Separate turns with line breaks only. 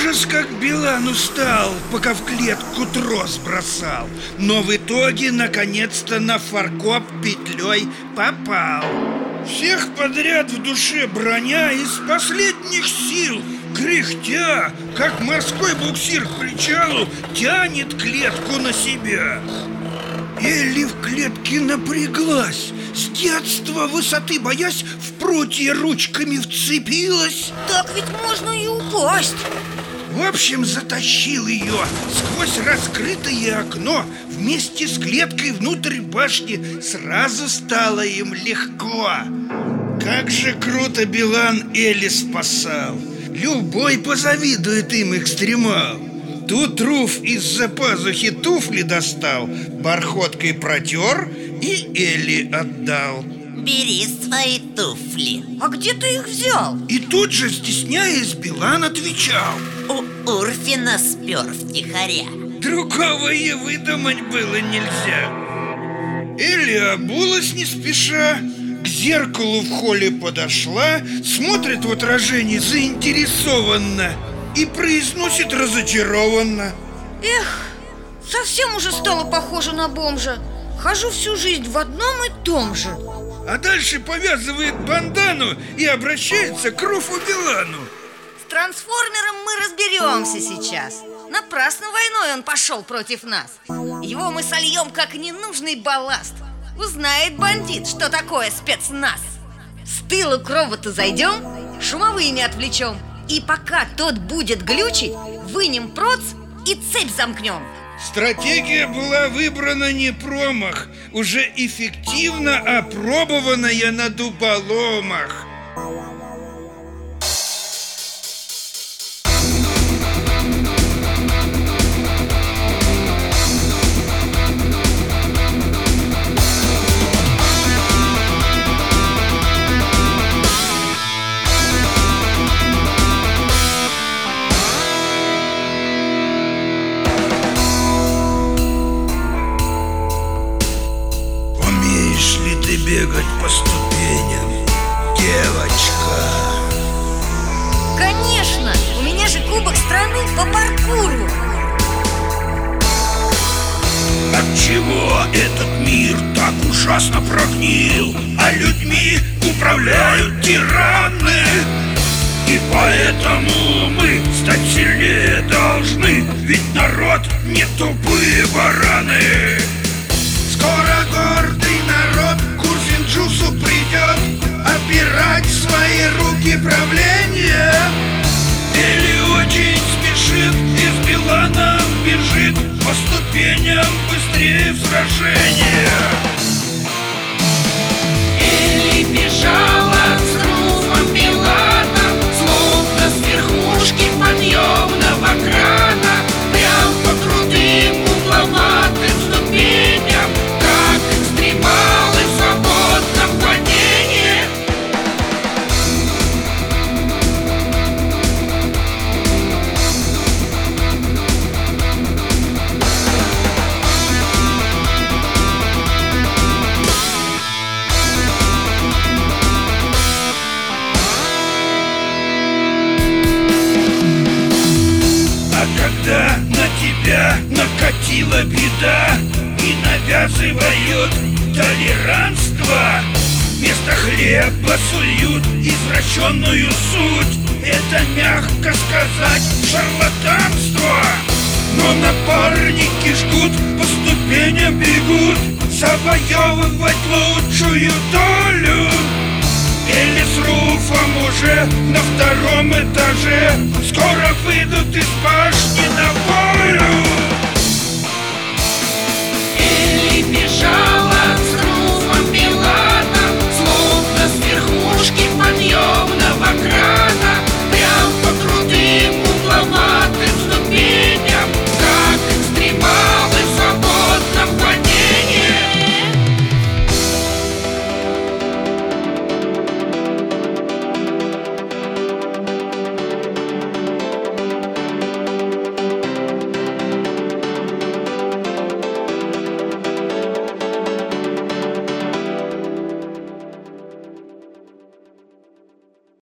ужас, как Билан устал, пока в клетку трос бросал. Но в итоге, наконец-то, на фаркоп петлей попал. Всех подряд в душе броня из последних сил, кряхтя, как морской буксир к причалу, тянет клетку на себя. Элли в клетке напряглась, с детства высоты боясь, в прутья ручками вцепилась.
Так ведь можно и упасть.
В общем, затащил ее сквозь раскрытое окно вместе с клеткой внутрь башни. Сразу стало им легко. Как же круто Билан Элли спасал. Любой позавидует им, экстремал. Тут Руф из-за пазухи туфли достал, бархоткой протер и Элли отдал.
Бери свои туфли.
А где ты их взял?
И тут же, стесняясь, Билан отвечал:
У Урфина спер втихаря.
Другого и выдумать было нельзя. Элли обулась не спеша, к зеркалу в холле подошла, смотрит в отражении заинтересованно и произносит разочарованно:
Эх, совсем уже стала похожа на бомжа. Хожу всю жизнь в одном и том же.
А дальше повязывает бандану и обращается к Руфу Билану.
С трансформером мы разберемся сейчас. Напрасно войной он пошел против нас. Его мы сольем как ненужный балласт. Узнает бандит, что такое спецназ. С тыла к роботу зайдем, шумовыми отвлечем. И пока тот будет глючить, вынем проц и цепь замкнем.
Стратегия была выбрана не промах, уже эффективно опробованная на дуболомах. Бегать по ступеням, девочка?
Конечно! У меня же кубок страны по паркуру.
Отчего этот мир так ужасно прогнил, а людьми управляют тираны? И поэтому мы стать сильнее должны, ведь народ не тупые бараны. Скоро гордый народ Джусу придет опирать в свои руки правление. Или очень спешит и с Биланом бежит по ступеням быстрее в сражение.
Или бежала с Руфом Биланом, словно с верхушки подъемного крана, прям по крутым угловатым ступеням, как экстремалы в свободном падении.
А когда на тебя накатила беда и навязывают толерантство, вместо хлеба суют извращенную суть, это, мягко сказать, шарлатанство. Но напарники жгут, по ступеням бегут, завоевывать лучшую долю. Или с Руфом уже на втором этаже, скоро выйдут из башни на